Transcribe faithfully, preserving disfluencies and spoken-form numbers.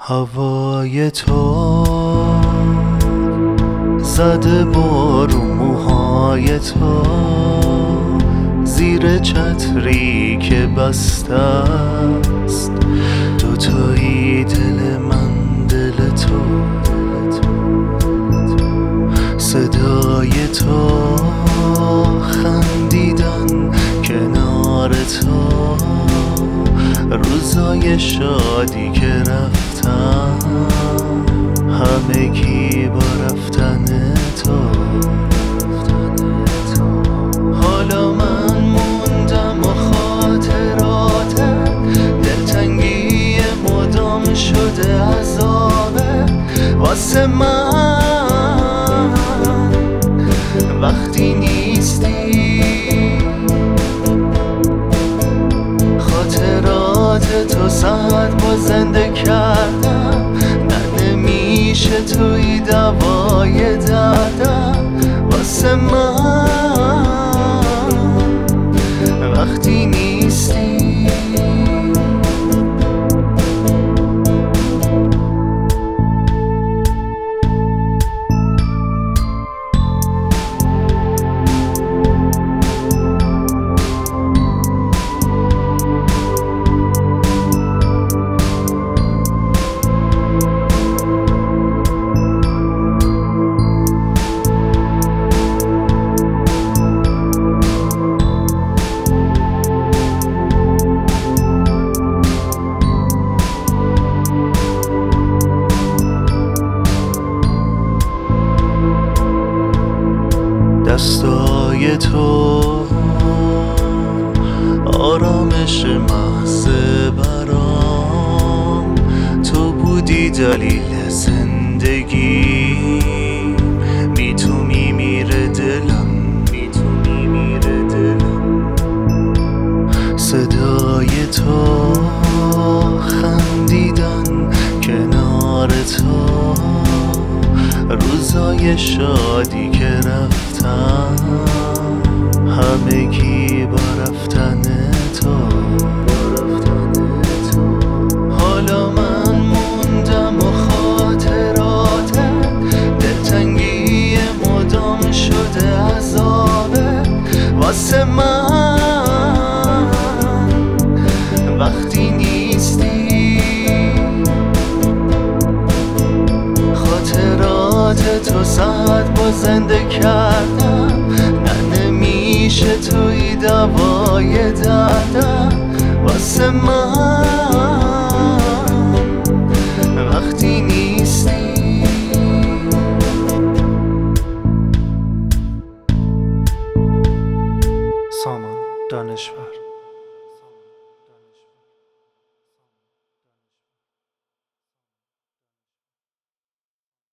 هوای تو زده بار و موهای تو زیر چتری که بسته است، دوتایی دل من دل تو، صدای تو، خندیدن کنار تو، روزای شادی که رفتن همگی با رفتن تو. حالا من موندم و خاطرات دلتنگی مدام شده عذابه واسه من وقتی نیستی. خاطرات تو صد با زنده کردم، نه نمیشه توی دوای دردم واسه من وقتی نیستی. دستای تو آرامش محض برام، تو بودی دلیل زندگی، بی تو میمیره دلم، بی تو میمیره دلم. صدای تو، خندیدن کنار تو، روزای شادی که رفتن همگی با رفتن تو. حالا من موندم و خاطرات دلتنگی مدام شده عذابه واسه من وقتی نیستی. تو صد با زنده کردم، نه نمیشه توی دوای دردم واسه من وقتی نیستی. سامان دانشور.